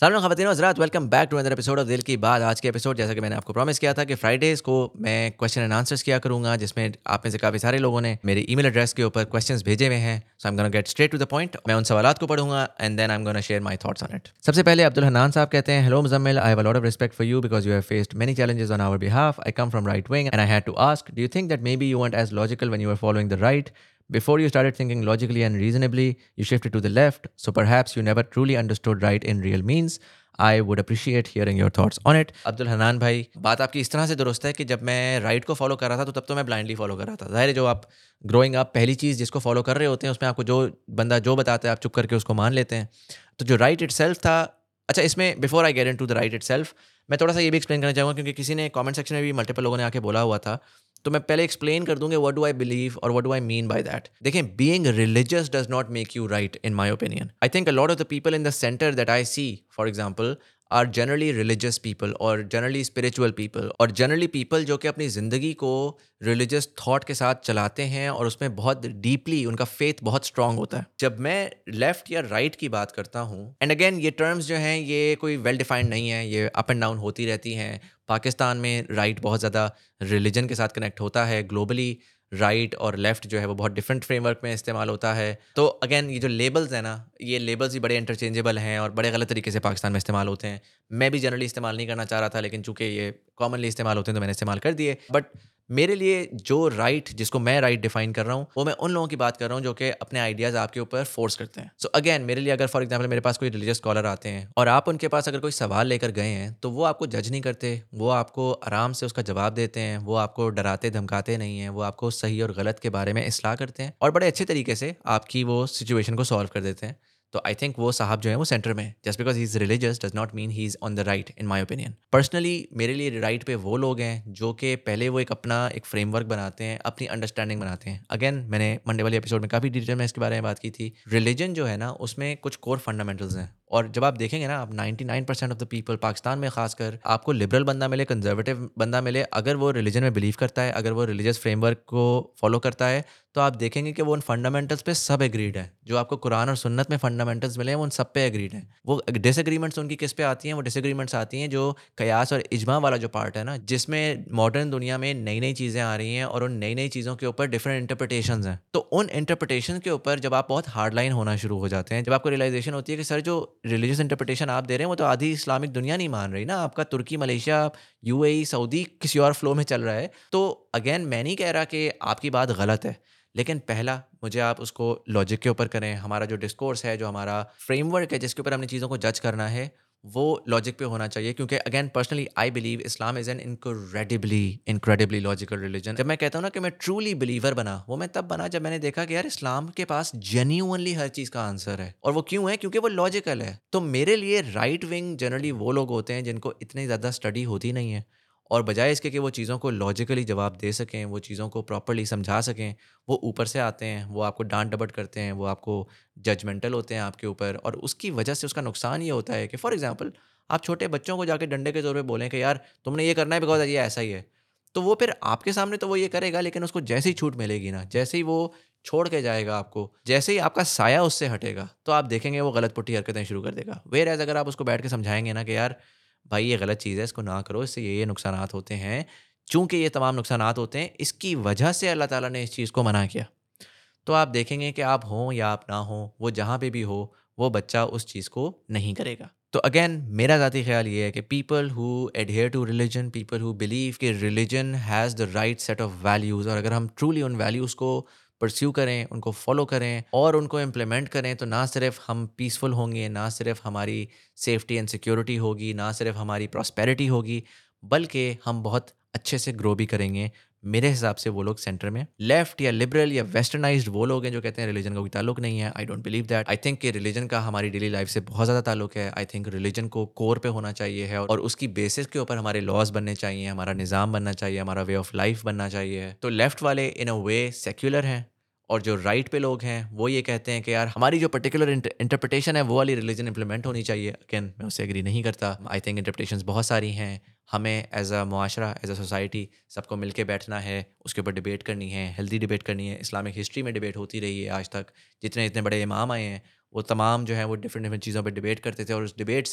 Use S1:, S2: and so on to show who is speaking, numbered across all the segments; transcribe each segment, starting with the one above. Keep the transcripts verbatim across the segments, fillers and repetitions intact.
S1: सलाम ख़वातीन और हज़रात, welcome back to another episode of Dil Ki बात। आज के एपिसोड, जैसा कि मैंने आपको प्रॉमिस किया था कि फ्राइडेज़ को मैं क्वेश्चन एंड आंसर्स किया करूँगा, जिसमें आप में से काफ़ी सारे लोगों ने मेरे ईमेल एड्रेस के ऊपर क्वेश्चंस भेजे हुए हैं। So I am gonna get straight to the point. मैं उन सवालात को पढ़ूंगा and then I am gonna share my thoughts on it. सबसे पहले अब्दुल हन्नान साहब कहते हैं, hello Muzammil, I have a lot of respect for you because you have faced many challenges on our behalf. I come from right wing and I had to ask, do you think that may B you weren't as logical when you were following the right? Before you started thinking logically and reasonably, you shifted to the left, so perhaps you never truly understood right in real means. I would appreciate hearing your thoughts on it. Abdul Hanan भाई, बात आपकी इस तरह से दुरुस्त है कि जब मैं राइट को फॉलो कर रहा था तो तब तो मैं ब्लाइंडली फॉलो कर रहा था। ज़ाहिर है, जो आप ग्रोइंग अप पहली चीज़ जिसको फॉलो कर रहे होते हैं उसमें आपको जो बंदा जो बताता है आप चुप करके उसको मान लेते हैं। तो जो राइट इटसेल्फ था, अच्छा इसमें before I get into the right itself, मैं थोड़ा सा ये भी एक्सप्लेन करना चाहूँगा क्योंकि किसी ने कमेंट सेक्शन में भी मल्टीपल लोगों ने आके बोला हुआ था। तो मैं पहले एक्सप्लेन कर दूंगा व्हाट डू आई बिलीव और what do I mean by that. देखें, being religious does not make you right in my opinion. I think a lot of the people in the centre that I see, for example, are generally religious people और generally spiritual people और generally people जो कि अपनी ज़िंदगी को religious thought के साथ चलाते हैं और उसमें बहुत डीपली उनका फेथ बहुत स्ट्रांग होता है। जब मैं लेफ्ट या राइट की बात करता हूँ, एंड अगेन ये टर्म्स जो हैं ये कोई वेल डिफाइंड नहीं है, ये अप एंड डाउन होती रहती हैं। पाकिस्तान में राइट बहुत ज़्यादा रिलीजन के साथ कनेक्ट होता है। ग्लोबली राइट और लेफ़्ट जो है वो बहुत डिफरेंट फ्रेमवर्क में इस्तेमाल होता है। तो अगेन ये जो लेबल्स हैं ना, ये लेबल्स भी बड़े इंटरचेंजेबल हैं और बड़े गलत तरीके से पाकिस्तान में इस्तेमाल होते हैं। मैं भी जनरली इस्तेमाल नहीं करना चाह रहा था, लेकिन चूंकि ये कॉमनली इस्तेमाल होते हैं तो मैंने इस्तेमाल कर दिए। बट मेरे लिए जो राइट जिसको मैं राइट डिफाइन कर रहा हूँ वो मैं उन लोगों की बात कर रहा हूँ जो कि अपने आइडियाज़ आपके ऊपर फोर्स करते हैं। सो so अगेन मेरे लिए, अगर फॉर एग्जांपल मेरे पास कोई रिलीजियस स्कॉलर आते हैं और आप उनके पास अगर कोई सवाल लेकर गए हैं तो वो आपको जज नहीं करते, वो आपको आराम से उसका जवाब देते हैं, वो आपको डराते धमकाते नहीं हैं, वो आपको सही और गलत के बारे में इस्लाह करते हैं और बड़े अच्छे तरीके से आपकी वो सिचुएशन को सॉल्व कर देते हैं। तो आई थिंक वो साहब जो है वो सेंटर में, just because he is religious does not mean he is on the right in my opinion. Personally मेरे लिए राइट पे वो लोग हैं जो कि पहले वो एक अपना एक फ्रेमवर्क बनाते हैं, अपनी अंडरस्टैंडिंग बनाते हैं। अगेन मैंने मंडे वाले एपिसोड में काफ़ी डिटेल में इसके बारे में बात की थी। रिलीजन जो है ना उसमें कुछ कोर फंडामेंटल्स हैं और जब आप देखेंगे ना, आप निन्यानवे percent of the people Pakistan में खासकर आपको लिबरल बंदा मिले, कंजर्वेटिव बंदा मिले, अगर वो रिलीजन में बिलीव करता है, अगर वो रिलीजियस फ्रेमवर्क को फॉलो करता है, तो आप देखेंगे कि वो उन फंडामेंटल्स पे सब एग्रीड है। जो आपको कुरान और सुन्नत में फंडामेंटल्स मिले हैं वो उन सब पे एग्रीड हैं। वो डिसएग्रीमेंट्स उनकी किस पे आती हैं? वो डिसएग्रीमेंट्स आती हैं जो कयास और इजमा वाला जो पार्ट है ना, जिसमें मॉडर्न दुनिया में नई नई चीज़ें आ रही हैं और उन नई नई चीज़ों के ऊपर डिफरेंट इंटरप्रिटेशंस हैं। तो उन इंटरप्रिटेशन के ऊपर जब आप बहुत हार्ड लाइन होना शुरू हो जाते हैं, जब आपको रियलाइजेशन होती है कि सर जो रिलीजियस इंटरप्रिटेशन आप दे रहे हैं वो तो आधी इस्लामिक दुनिया नहीं मान रही ना, आपका तुर्की, मलेशिया, यूएई, सऊदी किसी और फ्लो में चल रहा है। तो अगेन मैं नहीं कह रहा कि आपकी बात गलत है, लेकिन पहला मुझे आप उसको लॉजिक के ऊपर करें। हमारा जो डिस्कोर्स है, जो हमारा फ्रेमवर्क है जिसके ऊपर हमने चीज़ों को जज करना है, वो लॉजिक पे होना चाहिए। क्योंकि again personally I believe Islam is an incredibly incredibly logical religion. जब मैं कहता हूँ ना कि मैं ट्रूली बिलीवर बना, वो मैं तब बना जब मैंने देखा कि यार इस्लाम के पास जेन्युइनली हर चीज़ का आंसर है। और वो क्यों है? क्योंकि वो लॉजिकल है। तो मेरे लिए राइट विंग जनरली वो लोग होते हैं जिनको इतनी ज़्यादा स्टडी होती नहीं है और बजाय इसके कि वो चीज़ों को लॉजिकली जवाब दे सकें, वो चीज़ों को प्रॉपर्ली समझा सकें, वो ऊपर से आते हैं, वो आपको डांट डपट करते हैं, वो आपको जजमेंटल होते हैं आपके ऊपर। और उसकी वजह से उसका नुकसान ये होता है कि फॉर एग्जांपल आप छोटे बच्चों को जाके डंडे के ज़ोर पे बोलें कि यार तुमने ये करना है बिकॉज ये ऐसा ही है, तो वो फिर आपके सामने तो वो ये करेगा, लेकिन उसको जैसे ही छूट मिलेगी ना, जैसे ही वो छोड़ के जाएगा आपको, जैसे ही आपका साया उससे हटेगा, तो आप देखेंगे वो गलत पुट्टी हरकतें शुरू कर देगा। वेयर एज अगर आप उसको बैठ के समझाएंगे ना कि यार भाई ये गलत चीज़ है, इसको ना करो, इससे ये ये नुकसानात होते हैं, चूंकि ये तमाम नुकसानात होते हैं इसकी वजह से अल्लाह ताला ने इस चीज़ को मना किया, तो आप देखेंगे कि आप हों या आप ना हों, वो जहाँ पे भी हो, वो बच्चा उस चीज़ को नहीं करेगा। तो अगेन मेरा ज़ाती ख्याल ये है कि people who adhere to religion, people who believe कि religion has the right set of values, और अगर हम ट्रूली उन वैल्यूज़ को परस्यू करें, उनको फॉलो करें और उनको इम्प्लीमेंट करें, तो ना सिर्फ हम पीसफुल होंगे, ना सिर्फ हमारी सेफ्टी एंड सिक्योरिटी होगी, ना सिर्फ हमारी प्रॉस्पेरिटी होगी, बल्कि हम बहुत अच्छे से ग्रो भी करेंगे। मेरे हिसाब से वो लोग सेंटर में लेफ्ट या लिबरल या वेस्टर्नाइज्ड वो लोग हैं जो कहते हैं रिलीजन का कोई ताल्लुक नहीं है। I don't believe that. I think कि रिलीजन का हमारी डेली लाइफ से बहुत ज़्यादा ताल्लुक है। आई थिंक रिलीजन को कोर पे होना चाहिए है और उसकी बेसिस के ऊपर हमारे लॉज बनने चाहिए, हमारा निज़ाम बनना चाहिए, हमारा वे ऑफ लाइफ बनना चाहिए। तो लेफ्ट वाले इन अ वे सेक्युलर हैं और जो राइट पे लोग हैं वो ये कहते हैं कि यार हमारी जो पर्टिकुलर इंटरप्रिटेशन है वो वाली रिलीजन इंप्लीमेंट होनी चाहिए। अगेन मैं उससे एग्री नहीं करता। आई थिंक इंटरप्रिटेशंस बहुत सारी हैं, हमें एज अ मुआशरा, एज अ सोसाइटी सबको मिल के बैठना है, उसके ऊपर डिबेट करनी है, हेल्दी डिबेट करनी है। इस्लामिक हिस्ट्री में डिबेट होती रही है आज तक, जितने इतने बड़े इमाम आए हैं वो तमाम जो हैं वो डिफरेंट डिफरेंट चीज़ों पर डिबेट करते थे और उस डिबेट से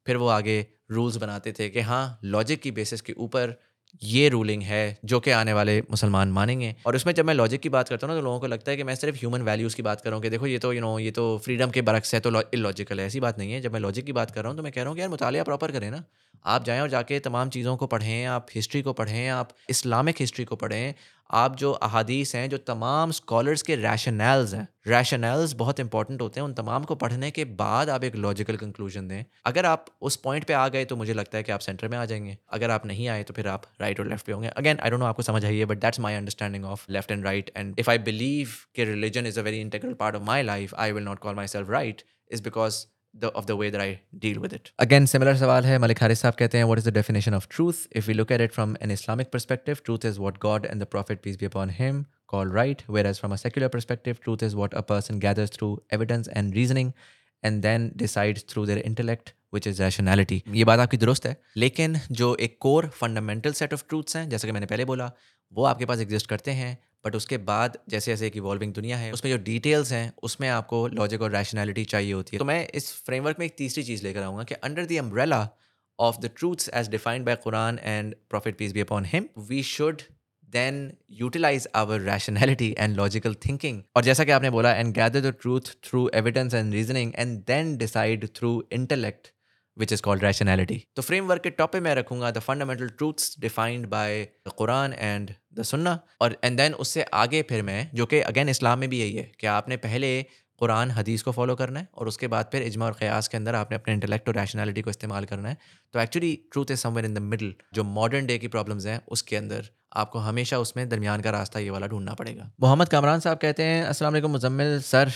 S1: फिर वो आगे रूल्स बनाते थे कि हाँ लॉजिक की बेसिस के ऊपर ये रूलिंग है जो कि आने वाले मुसलमान मानेंगे। और उसमें जब मैं लॉजिक की बात करता हूँ ना तो लोगों को लगता है कि मैं सिर्फ ह्यूमन वैल्यूज़ की बात कर रहा हूँ कि देखो ये तो यू नो ये तो फ्रीडम के बरक्स है तो इलॉजिकल है। ऐसी बात नहीं है। जब मैं लॉजिक की बात कर रहा हूँ तो मैं कह रहा हूँ कि यार मुतालिया प्रॉपर करें ना। आप जाएँ और जाके तमाम चीज़ों को पढ़ें, आप हिस्ट्री को पढ़ें, आप इस्लामिक हिस्ट्री को पढ़ें, आप जो अहादीस हैं, जो तमाम स्कॉलर्स के रैशनैल्स हैं, रैशनैल्स बहुत इंपॉर्टेंट होते हैं, उन तमाम को पढ़ने के बाद आप एक लॉजिकल कंक्लूजन दें। अगर आप उस पॉइंट पे आ गए तो मुझे लगता है कि आप सेंटर में आ जाएंगे। अगर आप नहीं आए तो फिर आप राइट और लेफ्ट पे होंगे। अगेन आई डोंट नो आपको समझ आई है, but that's my understanding of left and right. And if I believe कि religion is a very integral part of my life, I will not call myself right is because the of the way that I deal with it. Again, similar सवाल है। मलिक हारिस साहब कहते हैं, what is the definition of truth? If we look at it from an Islamic perspective, truth is what God and the Prophet, peace be upon him, call right. Whereas from a secular perspective, truth is what a person gathers through evidence and reasoning and then decides through their intellect, which is rationality. ये बात आपकी दुरुस्त है, लेकिन जो एक core fundamental set of truths हैं, जैसा कि मैंने पहले बोला, वो आपके पास एग्जिस्ट करते हैं। बट उसके बाद जैसे जैसे एक इवॉल्विंग दुनिया है, उसमें जो डिटेल्स हैं उसमें आपको लॉजिक और रैशनैलिटी चाहिए होती है। तो मैं इस फ्रेमवर्क में एक तीसरी चीज़ लेकर आऊँगा कि under the umbrella of the truths as defined by Quran and prophet peace be upon him, we should then utilize our rationality and logical thinking. और जैसा कि आपने बोला, and gather the truth through evidence and reasoning and then decide through intellect, which is called rationality. तो framework के top पे मैं रखूंगा the fundamental truths defined by the Quran and the Sunnah, और and then उससे आगे फिर मैं, जो कि अगेन इस्लाम में भी यही है कि आपने पहले कुरान हदीस को फॉलो करना है और उसके बाद फिर इज्मा और क़यास के अंदर आपने अपने इंटेलेक्ट और रैशनैलिटी को इस्तेमाल करना है। तो actually truth is somewhere in the middle. जो मॉडर्न डे की प्रॉब्लम्स हैं उसके अंदर आपको हमेशा उसमें दरमियान का रास्ता ये वाला ढूंढना पड़ेगा। मोहम्मद कामरान साहब कहते हैं, अस्सलाम वालेकुम मुज़म्मिल सर।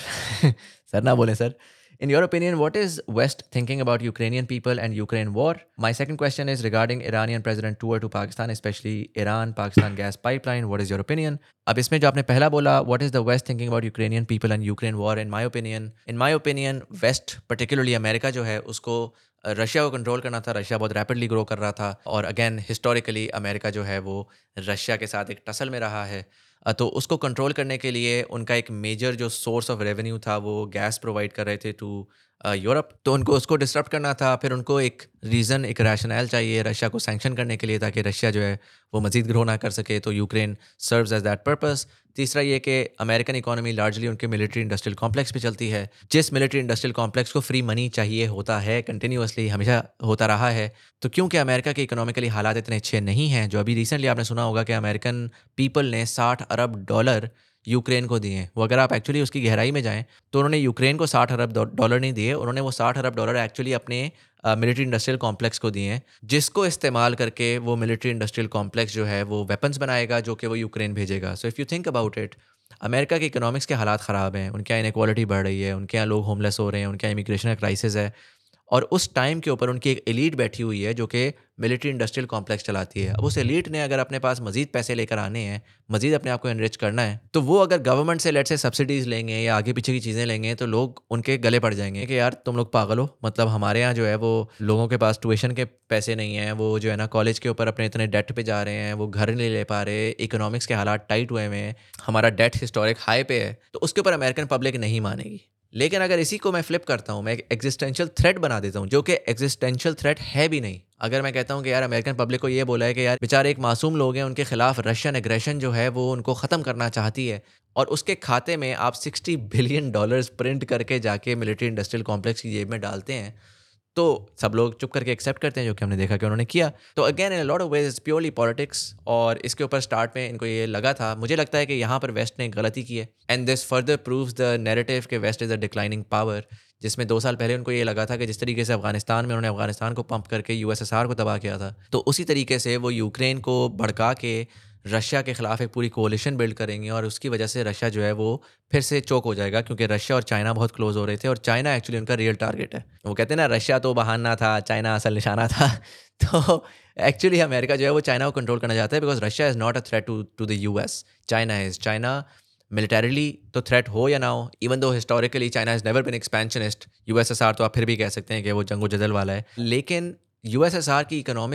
S1: सर ना बोलें sir. In your opinion, what is West thinking about Ukrainian people and Ukraine war? My second question is regarding Iranian president tour to Pakistan, especially Iran-Pakistan gas pipeline. What is your opinion? अब इसमें जो आपने पहला बोला, what is the West thinking about Ukrainian people and Ukraine war? In my opinion, in my opinion, West, particularly America जो है, उसको Russia को कंट्रोल करना था। रशिया बहुत रैपिडली ग्रो कर रहा था और अगेन हिस्टोरिकली अमेरिका जो है वो रशिया के साथ एक टसल में रहा है। तो उसको कंट्रोल करने के लिए उनका एक मेजर जो सोर्स ऑफ रेवेन्यू था वो गैस प्रोवाइड कर रहे थे टू यूरोप। तो उनको उसको डिस्टर्ब करना था। फिर उनको एक रीज़न, एक रैशनल चाहिए रशिया को सैंक्शन करने के लिए ताकि रशिया जो है वो मज़ीद ग्रो ना कर सके। तो Ukraine serves as that purpose. तीसरा ये कि अमेरिकन इकोनॉमी लार्जली उनके मिलिट्री इंडस्ट्रियल कॉम्प्लेक्स पे चलती है। जिस मिलिट्री इंडस्ट्रियल कॉम्प्लेक्स को फ्री मनी चाहिए होता है, कंटिन्यूसली हमेशा होता रहा है। तो क्योंकि अमेरिका के इकोनॉमिकली हालात इतने अच्छे नहीं हैं, जो अभी रिसेंटली आपने सुना होगा कि अमेरिकन पीपल ने साठ अरब डॉलर यूक्रेन को दिए। वो अगर आप एक्चुअली उसकी गहराई में जाएं तो उन्होंने यूक्रेन को साठ अरब डॉलर नहीं दिए, उन्होंने वो साठ अरब डॉलर एक्चुअली अपने मिलिट्री इंडस्ट्रियल कॉम्प्लेक्स को दिए हैं, जिसको इस्तेमाल करके वो मिलिट्री इंडस्ट्रियल कॉम्प्लेक्स जो है वो वेपन्स बनाएगा जो कि वो यूक्रेन भेजेगा। So if you think about it, America के इकोनॉमिक्स के हालात ख़राब हैं, उनके यहाँ इनक्वालिटी बढ़ रही है, उनके यहाँ लोग होमलेस हो रहे हैं, उनके यहाँ इमिग्रेशन का क्राइसिस है, और उस टाइम के ऊपर उनकी एक एलीट बैठी हुई है जो कि मिलिट्री इंडस्ट्रियल कॉम्प्लेक्स चलाती है। अब उस एलीट ने अगर अपने पास मज़ीद पैसे लेकर आने हैं, मज़ीद अपने आप को एनरिच करना है, तो वो अगर गवर्नमेंट से लेट से सब्सिडीज़ लेंगे या आगे पीछे की चीज़ें लेंगे तो लोग उनके गले पड़ जाएंगे कि यार तुम लोग पागल हो। मतलब हमारे यहाँ जो है वो लोगों के पास ट्यूशन के पैसे नहीं हैं, वो जो है ना कॉलेज के ऊपर अपने इतने डेट पे जा रहे हैं, वो घर नहीं ले पा रहे, इकोनॉमिक्स के हालात टाइट हुए हुए हैं, हमारा डेट हिस्टोरिक हाई पे है। तो उसके ऊपर अमेरिकन पब्लिक नहीं मानेगी। लेकिन अगर इसी को मैं फ्लिप करता हूँ, मैं एक एग्जिस्टेंशियल थ्रेट बना देता हूँ जो कि एग्जिस्टेंशियल थ्रेट है भी नहीं। अगर मैं कहता हूँ कि यार अमेरिकन पब्लिक को ये बोला है कि यार बेचारे एक मासूम लोग हैं, उनके खिलाफ रशियन एग्रेशन जो है वो उनको ख़त्म करना चाहती है, और उसके खाते में आप साठ बिलियन डॉलर्स प्रिंट करके जाके मिलिट्री इंडस्ट्रियल कॉम्प्लेक्स की जेब में डालते हैं, तो सब लोग चुप करके एक्सेप्ट करते हैं, जो कि हमने देखा कि उन्होंने किया। तो again in a lot of ways it's purely politics, और इसके ऊपर स्टार्ट में इनको ये लगा था, मुझे लगता है कि यहाँ पर वेस्ट ने गलती की है। And this further proves the narrative कि West is a declining power, जिसमें दो साल पहले उनको ये लगा था कि जिस तरीके से अफगानिस्तान में उन्होंने अफगानिस्तान को पंप करके यूएसएसआर को तबाह किया था, तो उसी तरीके से वो यूक्रेन को भड़का के रशिया के ख़िलाफ़ एक पूरी कोलिशन बिल्ड करेंगे, और उसकी वजह से रशिया जो है वो फिर से चोक हो जाएगा, क्योंकि रशिया और चाइना बहुत क्लोज हो रहे थे, और चाइना एक्चुअली उनका रियल टारगेट है। वो कहते हैं ना, रशिया तो बहाना था, चाइना असल निशाना था। तो एक्चुअली अमेरिका जो है वो चाइना को कंट्रोल करना चाहता है, because Russia is not a threat to to the US, China is. China militarily तो थ्रेट हो या ना हो, even though historically China has never been expansionist, USSR तो आप फिर भी कह सकते हैं कि वो जंगो जदल वाला है, लेकिन यूएसएसआर की इकोनॉमिक्स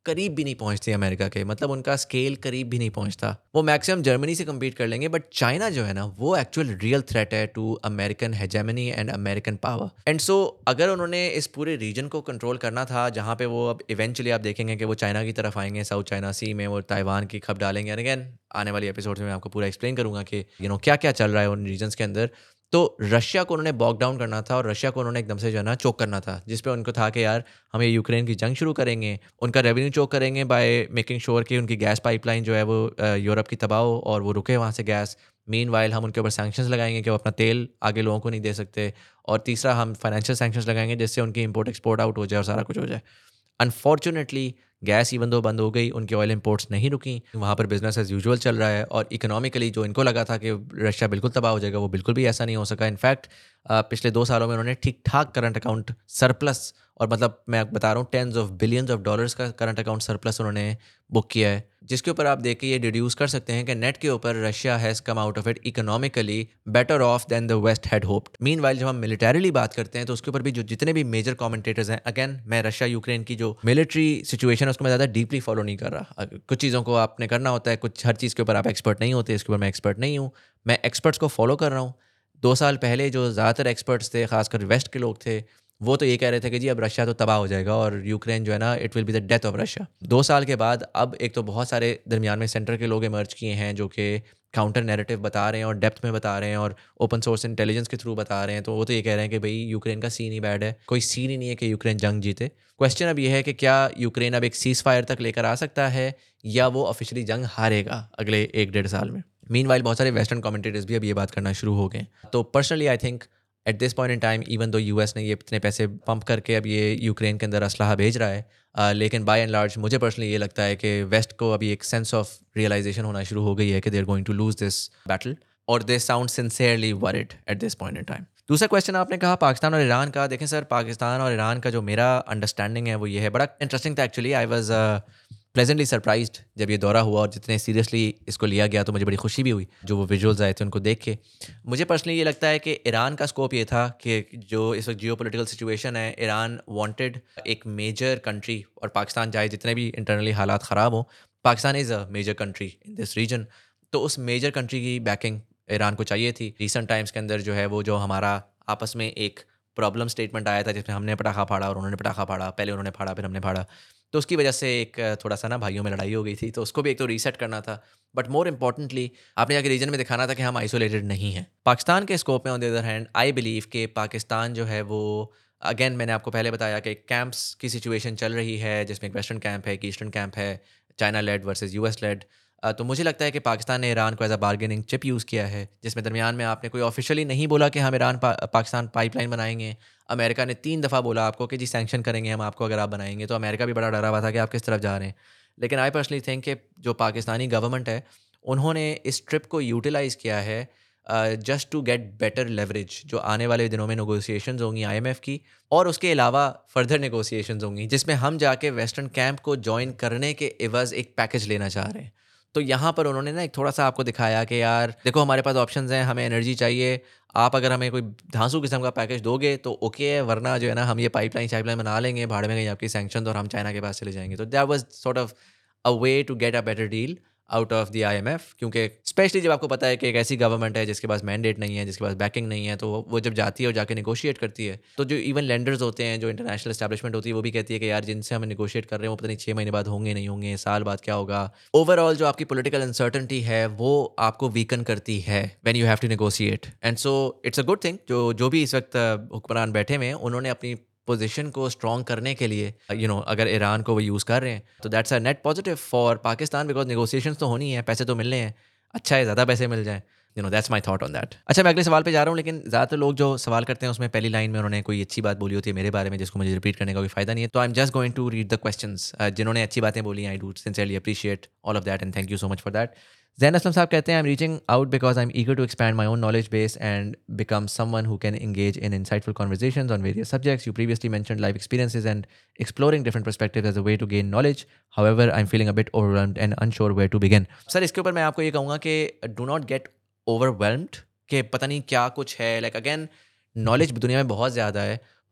S1: करीब भी नहीं पहुंचती अमेरिका के, मतलब उनका स्केल करीब भी नहीं पहुंचता। वो मैक्सिमम जर्मनी से compete कर लेंगे, बट चाइना जो है ना वो एक्चुअल रियल थ्रेट है to American hegemony and American power. And so अगर उन्होंने इस पूरे रीजन को कंट्रोल करना था, जहाँ पे वो अब इवेंचुअली आप देखेंगे कि वो चाइना की तरफ आएंगे, साउथ चाइना सी में वो ताइवान की खप डालेंगे। एंड अगेन आने वाली एपिसोड में मैं आपको पूरा एक्सप्लेन करूंगा कि यू नो क्या क्या चल रहा है उन रीजन्स के अंदर। तो रशिया को उन्होंने बॉक डाउन करना था और रशिया को उन्होंने एकदम से जो है ना चोक करना था, जिस पे उनको था कि यार हम ये यूक्रेन की जंग शुरू करेंगे, उनका रेवेन्यू चोक करेंगे बाय मेकिंग श्योर कि उनकी गैस पाइपलाइन जो है वो यूरोप की तबाह हो और वो रुके वहाँ से गैस। मीनवाइल हम उनके ऊपर सैंक्शंस लगाएंगे कि वो अपना तेल आगे लोगों को नहीं दे सकते, और तीसरा हम फाइनेंशियल सैंक्शंस लगाएंगे जिससे उनकी इंपोर्ट एक्सपोर्ट आउट हो जाए और सारा कुछ हो जाए। अनफॉर्चुनेटली गैस इवन दो बंद हो गई, उनकी ऑयल इंपोर्ट्स नहीं रुकी, वहाँ पर बिजनेस एज यूजुअल चल रहा है। और इकोनॉमिकली जो इनको लगा था कि रशिया बिल्कुल तबाह हो जाएगा, वो बिल्कुल भी ऐसा नहीं हो सका। इनफैक्ट पिछले दो सालों में उन्होंने ठीक ठाक करंट अकाउंट सरप्लस, और मतलब मैं बता रहा हूँ tens of billions of dollars का करंट अकाउंट सरप्लस उन्होंने बुक किया है, जिसके ऊपर आप देख के ये डिड्यूस कर सकते हैं कि नेट के ऊपर Russia has come out of it economically better off than the West had hoped. Meanwhile जब हम मिलिटरीली बात करते हैं तो उसके ऊपर भी जो जितने भी मेजर कमेंटेटर्स हैं, अगेन मैं रशिया यूक्रेन की जो मिलिट्री सिचुएशन है उसको मैं ज़्यादा डीपली फॉलो नहीं कर रहा। कुछ चीज़ों को आपने करना होता है, कुछ हर चीज़ के ऊपर आप एक्सपर्ट नहीं होते, इसके ऊपर मैं एक्सपर्ट नहीं हूँ। मैं एक्सपर्ट्स को फॉलो कर रहा हूँ। दो साल पहले जो ज़्यादातर एक्सपर्ट्स थे, खासकर वेस्ट के लोग थे, वो तो ये कह रहे थे कि जी अब रशिया तो तबाह हो जाएगा और यूक्रेन जो है ना it will be the death of Russia. दो साल के बाद अब एक तो बहुत सारे दरमियान में सेंटर के लोग इमर्ज किए हैं जो कि काउंटर नैरेटिव बता रहे हैं और डेप्थ में बता रहे हैं और ओपन सोर्स इंटेलिजेंस के थ्रू बता रहे हैं। तो वो तो ये कह रहे हैं कि भाई यूक्रेन का सीन ही बैड है, कोई सीन ही नहीं है कि यूक्रेन जंग जीते। क्वेश्चन अब ये है कि क्या यूक्रेन अब एक सीज फायर तक लेकर आ सकता है या वो ऑफिशियली जंग हारेगा अगले एक डेढ़ साल में। मीनवाइल बहुत सारे वेस्टर्न कमेंटेटर्स भी अब ये बात करना शुरू हो गए। तो personally I think at this point in time, even though US ने ये इतने पैसे पंप करके अब ये यूक्रेन के अंदर असलहा भेज रहा है, uh, लेकिन बाय एंड लार्ज मुझे पर्सनली ये लगता है कि वेस्ट को अभी एक सेंस ऑफ रियलाइजेशन होना शुरू हो गई है कि they are going to lose this battle, और they sound sincerely worried at this point in time. दूसरा क्वेश्चन आपने कहा पाकिस्तान और ईरान का। देखें सर, पाकिस्तान और ईरान का जो मेरा अंडरस्टैंडिंग है वो ये है, बड़ा इंटरेस्टिंग था actually. I was pleasantly surprised जब ये दौरा हुआ और जितने सीरियसली इसको लिया गया, तो मुझे बड़ी खुशी भी हुई जो वो विजुअल्स आए थे उनको देख के। मुझे पर्सनली ये लगता है कि ईरान का स्कोप ये था कि जो इस वक्त जियो पोलिटिकल सिचुएशन है, ईरान वांटेड एक मेजर कंट्री, और पाकिस्तान चाहे जितने भी इंटरनली हालात ख़राब हों, Pakistan is a major country in this region, तो उस मेजर कंट्री की बैकिंग ईरान को चाहिए थी। रिसेंट टाइम्स के अंदर जो है वो जो हमारा आपस में एक प्रॉब्लम स्टेटमेंट आया था जिसमें हमने पटाखा फाड़ा और उन्होंने पटाखा फाड़ा, पहले उन्होंने फाड़ा फिर हमने फाड़ा, तो उसकी वजह से एक थोड़ा सा ना भाइयों में लड़ाई हो गई थी, तो उसको भी एक तो रीसेट करना था। बट मोर इम्पॉर्टेंटली आपने जाके रीजन में दिखाना था कि हम आइसोलेटेड नहीं हैं। पाकिस्तान के स्कोप में on the other hand I believe कि पाकिस्तान जो है वो, अगेन मैंने आपको पहले बताया कि कैंप्स की सिचुएशन चल रही है जिसमें एक वेस्टर्न कैंप है, एक ईस्टर्न कैंप है, China led versus US led. तो मुझे लगता है कि पाकिस्तान ने ईरान को as a bargaining chip use किया है, जिसमें दरमियान में आपने कोई ऑफिशियली नहीं बोला कि हम ईरान पा, पाकिस्तान पाइपलाइन बनाएंगे। अमेरिका ने तीन दफ़ा बोला आपको कि जी सैंक्शन करेंगे हम आपको अगर आप बनाएंगे, तो अमेरिका भी बड़ा डरा हुआ था कि आप किस तरफ जा रहे हैं। लेकिन आई पर्सनली थिंक कि जो पाकिस्तानी गवर्नमेंट है उन्होंने इस ट्रिप को यूटिलाइज़ किया है just to get better leverage, जो आने वाले दिनों में नेगोशिएशंस होंगी आईएमएफ की, और उसके अलावा फर्दर नेगोशिएशंस होंगी जिसमें हम जाके वेस्टर्न कैंप को ज्वाइन करने के एवज एक पैकेज लेना चाह रहे हैं। तो यहाँ पर उन्होंने ना एक थोड़ा सा आपको दिखाया कि यार देखो हमारे पास ऑप्शंस हैं, हमें एनर्जी चाहिए, आप अगर हमें कोई धांसू किस्म का पैकेज दोगे तो ओके है, वरना जो है ना हम ये पाइपलाइन शाइपलाइन बना लेंगे, भाड़ में गई आपकी सैंक्शन और हम चाइना के पास चले जाएंगे। तो that was sort of a way to get a better deal out of the IMF, क्योंकि स्पेशली जब आपको पता है कि एक ऐसी गवर्नमेंट है जिसके पास मैंडेट नहीं है, जिसके पास बैकिंग नहीं है, तो वो जब जाती है और जाके नेगोशिएट करती है, तो जो इवन लेंडर्स होते हैं, जो इंटरनेशनल एस्टैब्लिशमेंट होती है, वो भी कहती है कि यार जिनसे हम नेगोशिएट कर रहे हैं वो पता नहीं छः महीने बाद होंगे नहीं होंगे, साल बाद क्या होगा। ओवरऑल जो आपकी पॉलिटिकल अनसर्टनिटी है वो आपको वीकन करती है when you have to negotiate, and so it's a good thing जो जो भी इस वक्त हुक्मरान बैठे हुए हैं उन्होंने अपनी पोजीशन को स्ट्रॉन्ग करने के लिए यू you नो know, अगर ईरान को वो यूज़ कर रहे हैं तो that's a net positive for Pakistan, because negotiations तो होनी है, पैसे तो मिलने हैं, अच्छा है ज़्यादा पैसे मिल जाएं। You know that's my thought on that. अच्छा, मैं अगले सवाल पे जा रहा हूँ, लेकिन ज़्यादातर लोग जो सवाल करते हैं उसमें पहली लाइन में उन्होंने कोई अच्छी बात बोली होती है मेरे बारे में जिसको मुझे रिपीट करने का कोई फ़ायदा नहीं है, तो I am just going to read the questions. जिन्होंने अच्छी बातें बोली, I do sincerely appreciate all of that and thank you so much for that. Zain Aslam साहब कहते हैं, I am reaching out because I am eager to expand my own knowledge base and become someone who can engage in insightful conversations on various subjects. You previously mentioned life experiences and exploring different perspectives as a way to gain knowledge. However, I'm feeling a bit overwhelmed and unsure where to begin. Sir इसके ऊपर मैं आपको ये कहूँगा कि do not get overwhelmed कि पता नहीं क्या कुछ है। लाइक अगेन नॉलेज दुनिया में बहुत ज़्यादा है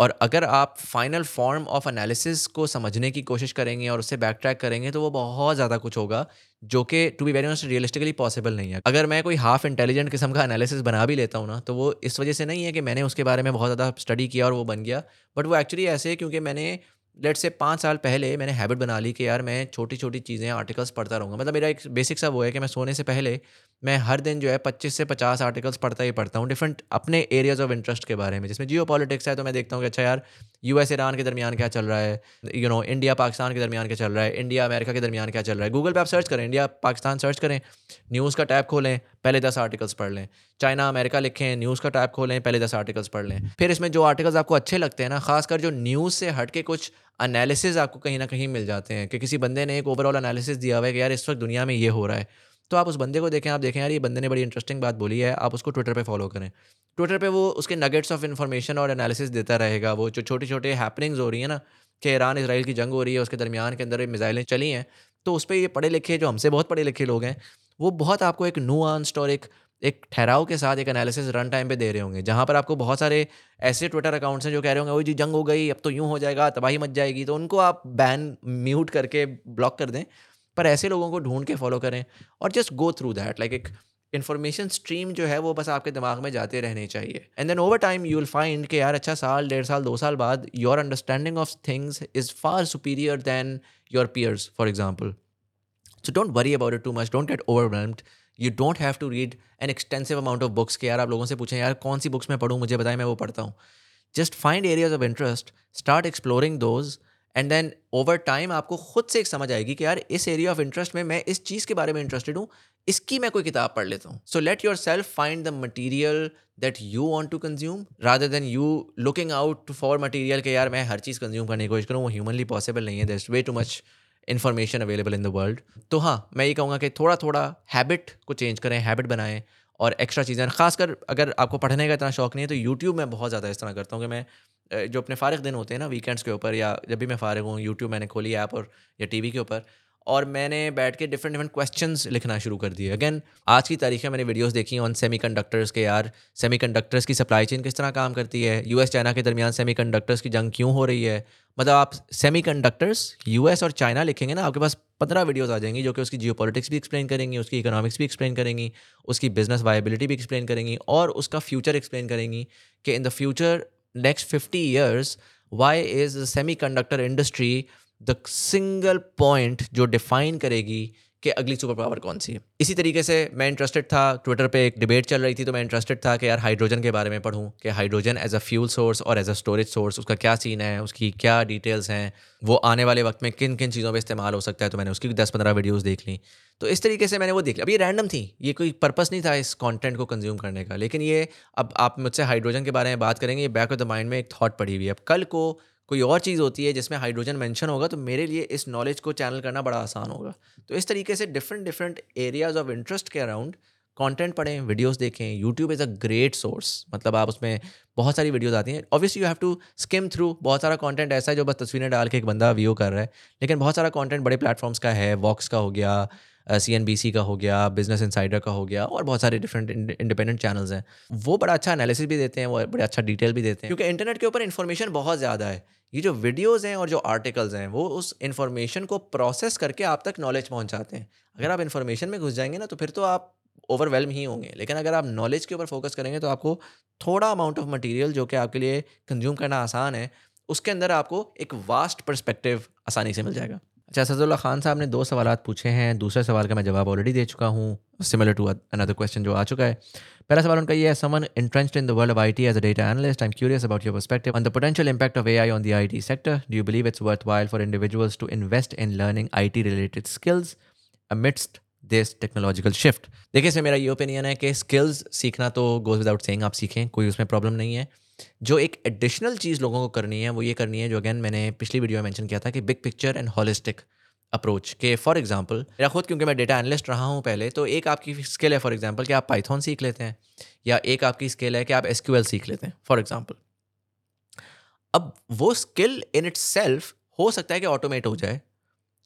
S1: और अगर आप फाइनल फॉर्म ऑफ एनालिसिस को समझने की कोशिश करेंगे और उससे बैक ट्रैक करेंगे तो वो बहुत ज़्यादा कुछ होगा जो कि to be very honest realistically possible नहीं है। अगर मैं कोई हाफ इंटेलिजेंट किस्म का एनालिसिस बना भी लेता हूँ ना, तो वो इस वजह से नहीं है कि मैंने उसके बारे में बहुत ज़्यादा स्टडी किया और वो बन गया, बट वो एक्चुअली ऐसे है क्योंकि मैंने लेट्स से पाँच साल पहले मैंने हैबिट बना ली कि यार मैं छोटी-छोटी चीज़ें, आर्टिकल्स पढ़ता रहूँगा। मतलब मेरा एक बेसिक सा वो है कि मैं सोने से पहले मैं हर दिन जो है पच्चीस से पचास आर्टिकल्स पढ़ता ही पढ़ता हूँ डिफरेंट अपने एरियाज़ ऑफ इंटरेस्ट के बारे में। जिसमें जियोपॉलिटिक्स है तो मैं देखता हूँ कि अच्छा यार यूएस ईरान के दरमियान क्या चल रहा है, यू नो इंडिया पाकिस्तान के दरमियान क्या चल रहा है, इंडिया अमेरिका के दरमियान क्या चल रहा है। गूगल पे आप सर्च करें, इंडिया पाकिस्तान सर्च करें, न्यूज़ का टैब खोलें, पहले दस आर्टिकल्स पढ़ लें। चाइना अमेरिका लिखें, न्यूज़ का टैब खोलें, पहले दस आर्टिकल्स पढ़ लें। फिर इसमें जो आर्टिकल्स आपको अच्छे लगते हैं ना, खासकर जो न्यूज़ से हट के कुछ एनालिसिस आपको कहीं न कहीं मिल जाते हैं कि किसी बंदे ने एक ओवरऑल एनालिसिस दिया हुआ है कि यार इस वक्त दुनिया में ये हो रहा है। तो आप उस बंदे को देखें, आप देखें यार ये बंदे ने बड़ी इंटरेस्टिंग बात बोली है, आप उसको ट्विटर पे फॉलो करें। ट्विटर पे वो उसके नगेट्स ऑफ इन्फॉर्मेशन और एनालिसिस देता रहेगा। वो जो छोटे-छोटे हैपनिंग्स हो रही हैं ना कि ईरान इसराइल की जंग हो रही है, उसके दरमियान के अंदर मिसाइलें चली हैं, तो उस पे ये पढ़े लिखे जो हमसे बहुत पढ़े लिखे लोग हैं, वो बहुत आपको एक नुआंस्ड और एक एक ठहराव के साथ एक एनालिसिस रन टाइम पे दे रहे होंगे। जहाँ पर आपको बहुत सारे ऐसे ट्विटर अकाउंट्स हैं जो कह रहे होंगे, ओह जी जंग हो गई, अब तो यूँ हो जाएगा, तबाही मच जाएगी, तो उनको आप बैन म्यूट करके ब्लॉक कर दें। पर ऐसे लोगों को ढूँढ के फॉलो करें और just go through that like एक इन्फॉर्मेशन स्ट्रीम जो है वो बस आपके दिमाग में जाते रहने चाहिए। And then over time you will find कि यार अच्छा साल, डेढ़ साल, दो साल बाद your understanding of things is far superior than your peers for example. So don't worry about it too much. Don't get overwhelmed. You don't have to read an extensive amount of books कि यार आप लोगों से पूछें यार कौन सी books मैं पढूं, मुझे बताएं, मैं वो पढ़ता हूँ। Just find areas of interest, start exploring those, and then over time आपको खुद से एक समझ आएगी कि यार इस area of interest में मैं इस चीज़ के बारे में interested हूँ, इसकी मैं कोई किताब पढ़ लेता हूँ। So let yourself find the material that you want to consume rather than you looking out for material कि यार मैं हर चीज़ consume करने की कोशिश करूँ, वो humanly possible नहीं है। There's way too much information available in the world. तो हाँ, मैं ये कहूँगा कि थोड़ा थोड़ा हैबिट को चेंज करें, हैबिट बनाएं और एक्स्ट्रा चीज़ें, खासकर अगर आपको पढ़ने का इतना शौक नहीं है तो यूट्यूब में बहुत ज़्यादा इस तरह करता हूँ कि मैं अ, जो अपने फ़ारिग दिन होते हैं ना वीकेंड्स के ऊपर या जब भी मैं फ़ारिग हूँ, यूट्यूब मैंने खोली ऐप और या टीवी के ऊपर और मैंने बैठ के डिफरेंट डिफरेंट क्वेश्चंस लिखना शुरू कर दिए। अगेन आज की तारीख में मैंने वीडियोस देखी ऑन सेमीकंडक्टर्स के यार सेमीकंडक्टर्स की सप्लाई चेन किस तरह काम करती है, यूएस चाइना के दरमियान सेमीकंडक्टर्स की जंग क्यों हो रही है। मतलब आप सेमीकंडक्टर्स यूएस और चाइना लिखेंगे ना, आपके पास पंद्रह वीडियोस आ जाएंगी जो कि उसकी जियोपॉलिटिक्स भी एक्सप्लेन करेंगी, उसकी इकोनॉमिक्स भी एक्सप्लेन करेंगी, उसकी बिजनेस वायबिलिटी भी एक्सप्लेन करेंगी और उसका फ्यूचर एक्सप्लेन करेंगी कि in the future next fifty years why is the semiconductor industry the single point जो डिफाइन करेगी कि अगली सुपर पावर कौन सी है। इसी तरीके से मैं इंटरेस्टेड था, ट्विटर पे एक डिबेट चल रही थी तो मैं इंटरेस्टेड था कि यार हाइड्रोजन के बारे में पढूं कि hydrogen as a fuel source और एज अ स्टोरेज सोर्स उसका क्या सीन है, उसकी क्या डिटेल्स हैं, वो आने वाले वक्त में किन किन चीज़ों पे इस्तेमाल हो सकता है। तो मैंने उसकी दस पंद्रह वीडियोज़ देख ली। तो इस तरीके से मैंने वो देख लिया। अब ये रैंडम थी, ये कोई पर्पस नहीं था इस कॉन्टेंट को कंज्यूम करने का, लेकिन ये अब आप मुझसे हाइड्रोजन के बारे में बात करेंगे, ये बैक ऑफ द माइंड में एक थॉट पड़ी हुई है। अब कल को कोई और चीज़ होती है जिसमें हाइड्रोजन मेंशन होगा तो मेरे लिए इस नॉलेज को चैनल करना बड़ा आसान होगा। तो इस तरीके से different different areas of interest के अराउंड कंटेंट पढ़ें, वीडियोस देखें। YouTube is a great source, मतलब आप उसमें बहुत सारी वीडियोस आती हैं। Obviously you have to skim through, बहुत सारा कंटेंट ऐसा है जो बस तस्वीरें डाल के एक बंदा व्यू कर रहा है, लेकिन बहुत सारा कंटेंट बड़े प्लेटफॉर्म्स का है, वॉक्स का हो गया, सी एन बी सी का हो गया, बिजनेस इंसाइडर का हो गया और बहुत सारे डिफरेंट इंडिपेंडेंट चैनल्स हैं। वो बड़ा अच्छा एनालिसिस भी देते हैं, वो बड़ा अच्छा डिटेल भी देते हैं, क्योंकि इंटरनेट के ऊपर इन्फॉर्मेशन बहुत ज़्यादा है। ये जो वीडियोज़ हैं और जो आर्टिकल्स हैं वो उस इन्फॉर्मेशन को प्रोसेस करके आप तक नॉलेज पहुंचाते हैं। अगर आप इन्फॉर्मेशन में घुस जाएंगे ना तो फिर तो आप ओवरवेल्म ही होंगे, लेकिन अगर आप नॉलेज के ऊपर फोकस करेंगे तो आपको थोड़ा अमाउंट ऑफ मटेरियल जो कि आपके लिए कंज्यूम करना आसान है, उसके अंदर आपको एक वास्ट पर्सपेक्टिव आसानी से मिल जाएगा। अच्छा, असदुल्ला खान साहब ने दो सवालात पूछे हैं, दूसरे सवाल का मैं जवाब ऑलरेडी दे चुका हूँ, सिमिलर टू अनदर क्वेश्चन जो आ चुका है। पहला सवाल उनका ये है, someone entrenched in the world of I T as a data analyst, I'm curious about your perspective on the potential impact of A I on the I T sector. Do you believe it's worthwhile for individuals to invest in learning I T related skills amidst this technological shift? देखिए, इसमें मेरा ये opinion है कि skills सीखना तो goes without saying, आप सीखें, कोई उसमें प्रॉब्लम नहीं है। जो एक एडिशनल चीज़ लोगों को करनी है वो ये करनी है जो अगेन मैंने पिछली वीडियो में मेंशन किया था कि big picture and holistic approach के। फॉर एग्जांपल मेरा खुद, क्योंकि मैं डेटा एनालिस्ट रहा हूँ पहले, तो एक आपकी स्किल है फॉर एग्जांपल कि आप पाइथन सीख लेते हैं, या एक आपकी स्किल है कि आप एसक्यूएल सीख लेते हैं फॉर एग्जांपल। अब वो स्किल इन इट्स सेल्फ हो सकता है कि ऑटोमेट हो जाए,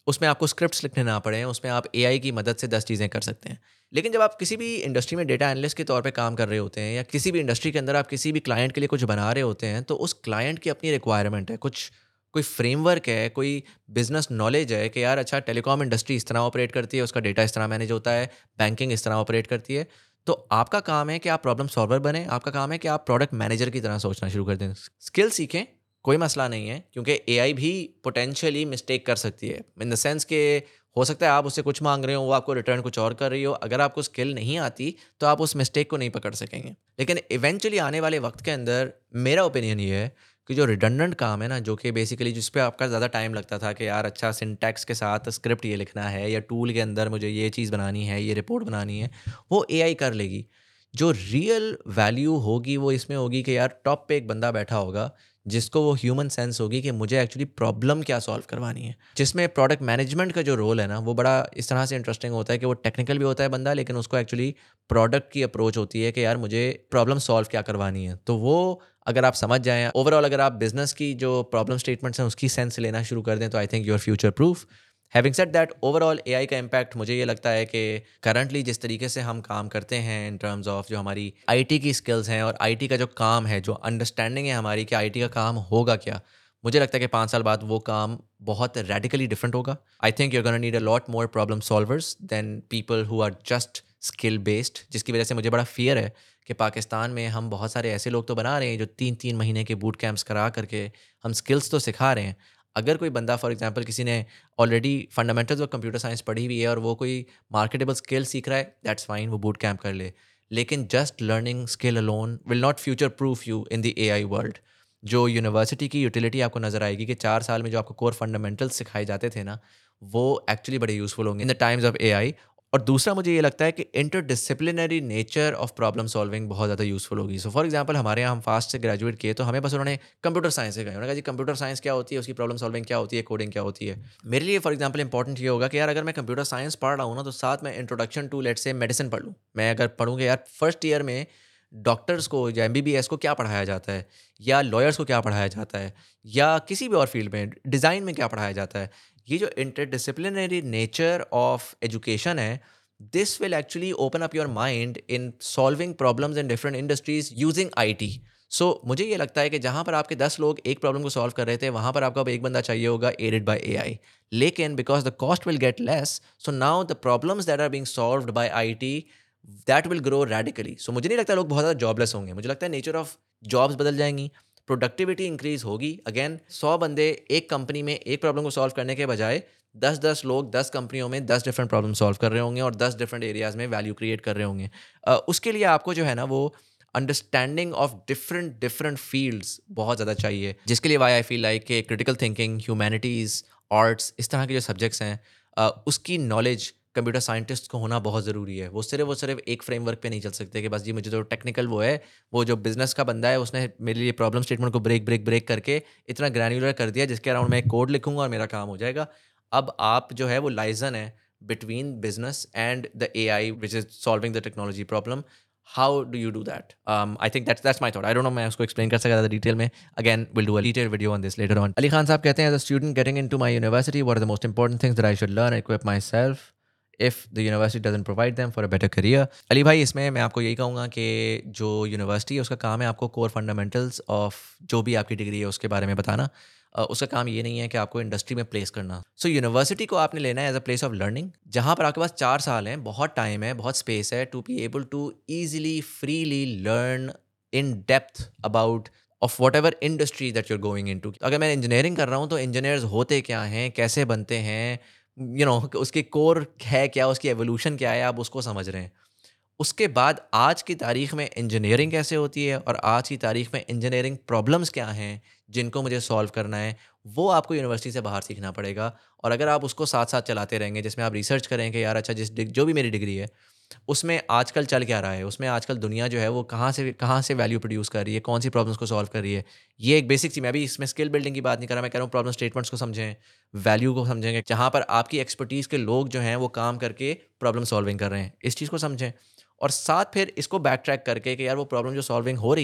S1: उसमें आपको स्क्रिप्ट्स लिखने ना पड़े, उसमें आप एआई की मदद से दस चीज़ें कर सकते हैं। लेकिन जब आप किसी भी इंडस्ट्री में डेटा एनालिस्ट के तौर पे काम कर रहे होते हैं या किसी भी इंडस्ट्री के अंदर आप किसी भी क्लाइंट के लिए कुछ बना रहे होते हैं, तो उस क्लाइंट की अपनी रिक्वायरमेंट है, कुछ कोई फ्रेमवर्क है, कोई बिज़नेस नॉलेज है कि यार अच्छा टेलीकॉम इंडस्ट्री इस तरह ऑपरेट करती है, उसका डेटा इस तरह मैनेज होता है, बैंकिंग इस तरह ऑपरेट करती है। तो आपका काम है कि आप प्रॉब्लम सॉल्वर बनें, आपका काम है कि आप प्रोडक्ट मैनेजर की तरह सोचना शुरू कर दें। स्किल सीखें, कोई मसला नहीं है, क्योंकि एआई भी पोटेंशियली मिस्टेक कर सकती है, इन द सेंस के हो सकता है आप उससे कुछ मांग रहे हो, वो आपको रिटर्न कुछ और कर रही हो। अगर आपको स्किल नहीं आती तो आप उस मिस्टेक को नहीं पकड़ सकेंगे। लेकिन इवेंचुअली आने वाले वक्त के अंदर मेरा ओपिनियन ये है कि जो रिडंडेंट काम है ना, जो कि बेसिकली जिस पे आपका ज़्यादा टाइम लगता था कि यार अच्छा सिंटैक्स के साथ स्क्रिप्ट ये लिखना है या टूल के अंदर मुझे ये चीज़ बनानी है, ये रिपोर्ट बनानी है, वो एआई कर लेगी। जो रियल वैल्यू होगी वो इसमें होगी कि यार टॉप पे एक बंदा बैठा होगा जिसको वो ह्यूमन सेंस होगी कि मुझे एक्चुअली प्रॉब्लम क्या सॉल्व करवानी है। जिसमें प्रोडक्ट मैनेजमेंट का जो रोल है ना, वो बड़ा इस तरह से इंटरेस्टिंग होता है कि वो टेक्निकल भी होता है बंदा, लेकिन उसको एक्चुअली प्रोडक्ट की अप्रोच होती है कि यार मुझे प्रॉब्लम सॉल्व क्या करवानी है। तो वो अगर आप समझ जाएँ, ओवरऑल अगर आप बिज़नेस की जो प्रॉब्लम स्टेटमेंट्स हैं उसकी सेंस लेना शुरू कर दें, तो I think you are future proof. Having said that, overall AI का इम्पैक्ट मुझे ये लगता है कि करंटली जिस तरीके से हम काम करते हैं इन टर्म्स ऑफ जो हमारी आईटी की स्किल्स हैं और आईटी का जो काम है, जो अंडरस्टैंडिंग है हमारी कि आईटी का काम होगा क्या, मुझे लगता है कि पाँच साल बाद वो काम बहुत रेडिकली डिफरेंट होगा। I think you are gonna need a lot more problem solvers than people who are just skill based, जिसकी वजह से मुझे बड़ा फियर है कि पाकिस्तान में हम बहुत सारे ऐसे लोग तो बना रहे हैं जो तीन तीन महीने के बूट कैंप्स करा करके हम स्किल्स तो सिखा रहे हैं। अगर कोई बंदा फॉर एग्जांपल किसी ने already fundamentals of computer science पढ़ी हुई है और वो कोई मार्केटेबल स्किल सीख रहा है, दैट्स फाइन, वो बूट कैंप कर ले। लेकिन just learning skill alone will not future proof you in the AI world. जो यूनिवर्सिटी की यूटिलिटी आपको नज़र आएगी कि चार साल में जो आपको कोर फंडामेंटल्स सिखाए जाते थे ना, वो एक्चुअली बड़े यूज़फुल होंगे in the times of AI. और दूसरा मुझे ये लगता है कि interdisciplinary nature of problem solving बहुत ज़्यादा यूज़फुल होगी। सो फॉर एग्जांपल हमारे यहाँ हम फास्ट से ग्रेजुएट किए तो हमें बस उन्होंने कंप्यूटर साइंस सिखाया। उन्होंने कहा जी कंप्यूटर साइंस क्या होती है, उसकी प्रॉब्लम सॉल्विंग क्या होती है, कोडिंग क्या होती है। मेरे लिए फॉर एग्जांपल इंपॉर्टेंट ये होगा कि यार अगर मैं कंप्यूटर साइंस पढ़ रहा हूँ ना, तो साथ में introduction to let's say medicine पढ़ लूँ। मैं अगर पढ़ूँ कि यार फर्स्ट ईयर में डॉक्टर्स को या एमबीबीएस को क्या पढ़ाया जाता है, या लॉयर्स को क्या पढ़ाया जाता है, या किसी भी और फील्ड में डिज़ाइन में क्या पढ़ाया जाता है। ये जो इंटरडिसिप्लिनरी नेचर ऑफ एजुकेशन है, this will actually open up your mind in solving problems in different industries using IT. So मुझे ये लगता है कि जहाँ पर आपके दस लोग एक प्रॉब्लम को सॉल्व कर रहे थे, वहाँ पर आपको अब एक बंदा चाहिए होगा एडेड बाय एआई। लेकिन because the cost will get less, so now the problems that are being solved by IT that will grow radically. So मुझे नहीं लगता लोग बहुत ज़्यादा जॉबलेस होंगे। मुझे लगता है नेचर ऑफ जॉब्स बदल जाएंगी, प्रोडक्टिविटी इंक्रीज होगी। अगेन सौ बंदे एक कंपनी में एक प्रॉब्लम को सॉल्व करने के बजाय दस दस लोग दस कंपनियों में दस डिफरेंट प्रॉब्लम सॉल्व कर रहे होंगे और दस डिफरेंट एरियाज में वैल्यू क्रिएट कर रहे होंगे। अ, उसके लिए आपको जो है ना वो understanding of different different fields बहुत ज़्यादा चाहिए, जिसके लिए वाई आई फील लाइक कि क्रिटिकल थिंकिंग, ह्यूमैनिटीज़, आर्ट्स, इस तरह के जो सब्जेक्ट्स हैं, अ, उसकी नॉलेज कंप्यूटर साइंटिस्ट को होना बहुत ज़रूरी है। वो सिर्फ वो सिर्फ एक फ्रेमवर्क पे नहीं चल सकते कि बस जी मुझे तो टेक्निकल वो है। वो जो बिजनेस का बंदा है उसने मेरे लिए प्रॉब्लम स्टेटमेंट को ब्रेक ब्रेक ब्रेक करके इतना ग्रैन्युलर कर दिया जिसके अराउंड मैं एक कोड लिखूंगा और मेरा काम हो जाएगा। अब आप जो है वो लाइजन है between business and the AI which is solving the technology problem. How do you do that? I think that's that's my thought. I don't know मैं उसको एक्सप्लेन कर सकता था डिटेल में। Again will do a detail video on this later on. Ali Khan साहब कहते हैं, as a student getting into my university, what are the most important things that I should learn, equip my self if the university doesn't provide them for a better career. Ali भाई, इसमें मैं आपको यही कहूँगा कि जो यूनिवर्सिटी है उसका काम है आपको कोर फंडामेंटल्स ऑफ जो भी आपकी डिग्री है उसके बारे में बताना। अ, उसका काम ये नहीं है कि आपको इंडस्ट्री में प्लेस करना। सो यूनिवर्सिटी को आपने लेना है as a place of learning, जहाँ पर आपके पास चार साल हैं, बहुत टाइम है, बहुत स्पेस है to be able to easily freely learn in depth about of whatever industry that you're going into. अगर मैं इंजीनियरिंग कर रहा हूँ तो इंजीनियर्स होते क्या हैं, कैसे बनते हैं, यू नो उसकी कोर है क्या, उसकी एवोल्यूशन क्या है, आप उसको समझ रहे हैं। उसके बाद आज की तारीख में इंजीनियरिंग कैसे होती है और आज की तारीख में इंजीनियरिंग प्रॉब्लम्स क्या हैं जिनको मुझे सॉल्व करना है, वो आपको यूनिवर्सिटी से बाहर सीखना पड़ेगा। और अगर आप उसको साथ साथ चलाते रहेंगे, जिसमें आप रिसर्च करें कि यार अच्छा जिस डिग- जो भी मेरी डिग्री है उसमें आजकल चल क्या रहा है, उसमें आजकल दुनिया जो है वो कहाँ से कहाँ से वैल्यू प्रोड्यूस कर रही है, कौन सी प्रॉब्लम्स को सॉल्व कर रही है। ये एक बेसिक चीज़, मैं अभी इसमें स्किल बिल्डिंग की बात नहीं कर रहा, मैं कह रहा हूँ प्रॉब्लम स्टेटमेंट्स को समझें, वैल्यू को समझेंगे, जहाँ पर आपकी एक्सपर्टीज़ के लोग जो हैं वो काम करके प्रॉब्लम सॉल्विंग कर रहे हैं, इस चीज़ को समझें। और साथ फिर इसको बैक ट्रैक करके कि यार वो प्रॉब्लम जो सॉल्विंग हो रही है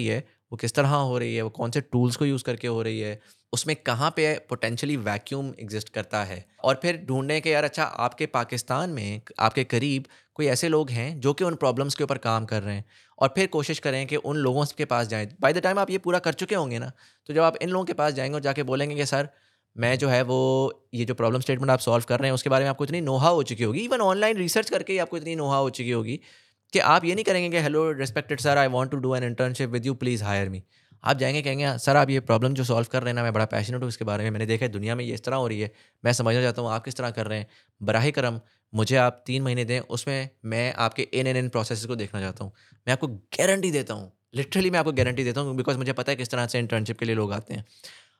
S1: वो किस तरह हो रही है, वो कौन से टूल्स को यूज़ करके हो रही है, उसमें कहाँ पे पोटेंशियली वैक्यूम एग्जिस्ट करता है। और फिर ढूंढने के यार अच्छा आपके पाकिस्तान में आपके करीब कोई ऐसे लोग हैं जो कि उन प्रॉब्लम्स के ऊपर काम कर रहे हैं, और फिर कोशिश करें कि उन लोगों के पास जाएं। बाय द टाइम आप ये पूरा कर चुके होंगे ना, तो जब आप इन लोगों के पास जाएंगे और जाके बोलेंगे कि सर मैं जो है वो ये जो प्रॉब्लम स्टेटमेंट आप सॉल्व कर रहे हैं उसके बारे में आपको इतनी नोहा हो चुकी होगी, इवन ऑनलाइन रिसर्च करके ही आपको इतनी नोहा हो चुकी होगी कि आप ये नहीं करेंगे कि hello respected sir I want to do an internship with you please hire me. आप जाएंगे कहेंगे सर आप ये प्रॉब्लम जो सॉल्व कर रहे हैं ना, मैं बड़ा पैशनेट हूँ इसके बारे में, मैंने देखा है दुनिया में ये इस तरह हो रही है, मैं समझना चाहता हूँ आप किस तरह कर रहे हैं, बराह करम मुझे आप तीन महीने दें, उसमें मैं आपके इन एन इन प्रोसेस को देखना चाहता हूँ। मैं आपको गारंटी देता हूँ, लिटरली मैं आपको गारंटी देता हूँ, बिकॉज मुझे पता है किस तरह से इंटर्नशिप के लिए लोग आते हैं।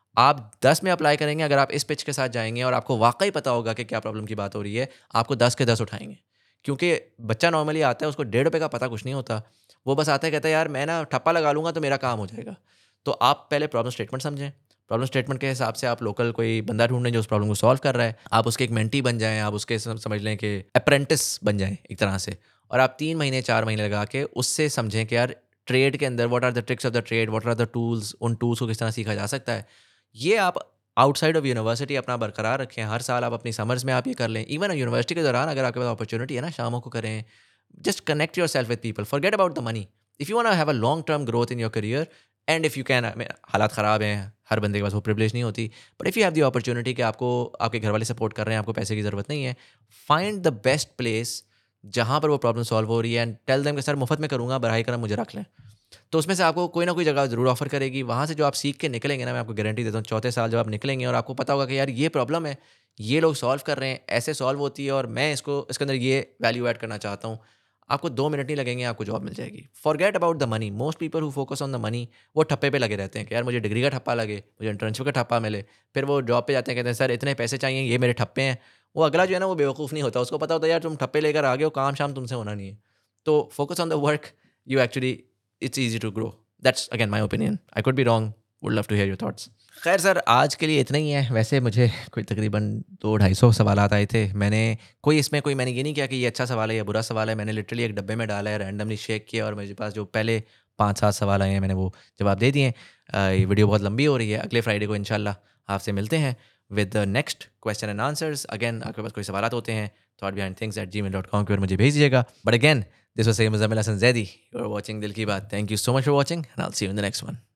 S1: आप दस में अप्लाई करेंगे, अगर आप इस पिच के साथ जाएंगे और आपको वाकई पता होगा कि क्या प्रॉब्लम की बात हो रही है, आपको दस के दस उठाएंगे। क्योंकि बच्चा नॉर्मली आता है, उसको डेढ़ रुपये का पता कुछ नहीं होता, वो बस आता है कहता है यार मैं ना ठप्पा लगा लूँगा तो मेरा काम हो जाएगा। तो आप पहले प्रॉब्लम स्टेटमेंट समझें, प्रॉब्लम स्टेटमेंट के हिसाब से आप लोकल कोई बंदा ढूंढें जो उस प्रॉब्लम को सॉल्व कर रहा है, आप उसके एक मेंटी बन जाएँ, आप उसके सम- समझ लें कि अप्रेंटिस बन जाएँ एक तरह से, और आप तीन महीने चार महीने लगा के उससे समझें कि यार ट्रेड के अंदर what are the tricks of the trade, what are the tools, उन टूल्स को किस तरह सीखा जा सकता है। ये आप आउटसाइड ऑफ यूनिवर्सिटी अपना बरकरार रखें, हर साल आप अपनी समर्स में आप ये कर लें, इवन यूनिवर्सिटी के दौरान अगर आपके पास अपॉर्चुनिटी है ना शामों को करें। Just connect yourself with people, forget about the money. If you want to have a long term growth in your career and if you can, हालात ख़राब हैं, हर बंदे के पास वो प्रिविलेज नहीं होती, but if you have the opportunity कि आपको आपके घर वाले सपोर्ट कर रहे हैं, आपको पैसे की ज़रूरत नहीं है, फाइंड द बेस्ट प्लेस जहाँ पर वो प्रॉब्लम सॉल्व हो रही है एंड टेल देम कि सर मुफ्त में करूँगा, बराह करम मुझे रख लें। तो उसमें से आपको कोई ना कोई जगह ज़रूर ऑफ़र करेगी, वहाँ से जो आप सीख के निकलेंगे ना, मैं आपको गारंटी देता हूँ चौथे साल जब आप निकलेंगे और आपको पता होगा कि यार ये प्रॉब्लम है, ये लोग सॉल्व कर रहे हैं, ऐसे सॉल्व होती है और मैं इसको इसके अंदर ये वैल्यू ऐड करना चाहता हूँ। आपको दो मिनट नहीं लगेंगे, आपको जॉब मिल जाएगी। Forget about the money, most people who focus on the money वो ठप्पे पे लगे रहते हैं कि यार मुझे डिग्री का ठप्पा लगे, मुझे इंटर्नशिप का ठप्पा मिले, फिर वो जॉब पे जाते हैं कहते हैं सर इतने पैसे चाहिए, ये मेरे ठप्पे हैं। वो अगला जो है ना वो बेवकूफ़ नहीं होता, उसको पता होता है यार तुम ठप्पे लेकर आ गए हो, काम शाम तुमसे होना नहीं है। तो focus on the work, you actually it's easy to grow. That's again my opinion, I could be wrong, would love to hear your thoughts. खैर सर आज के लिए इतना ही है। वैसे मुझे कोई तकरीबन दो ढाई सौ सवालात आए थे। मैंने कोई इसमें कोई मैंने ये नहीं किया कि ये अच्छा सवाल है या बुरा सवाल है। मैंने लिटरली एक डब्बे में डाला है, रैंडमली शेक किया और मेरे पास जो पहले पाँच सात सवाल आए हैं मैंने वो जवाब दे दिए। अ, ये वीडियो बहुत लंबी हो रही है। अगले फ्राइडे को इंशाल्लाह आपसे मिलते हैं with the next question and answers. Again आपके पास कोई सवालात होते हैं thought behind things at Gmail dot com की ओर मुझे भेज दीजिएगा। But again this was Syed Muzammil Hasan Zaidi, you are watching Dil Ki Baat. Thank you so much for watching and I will see you in the next one.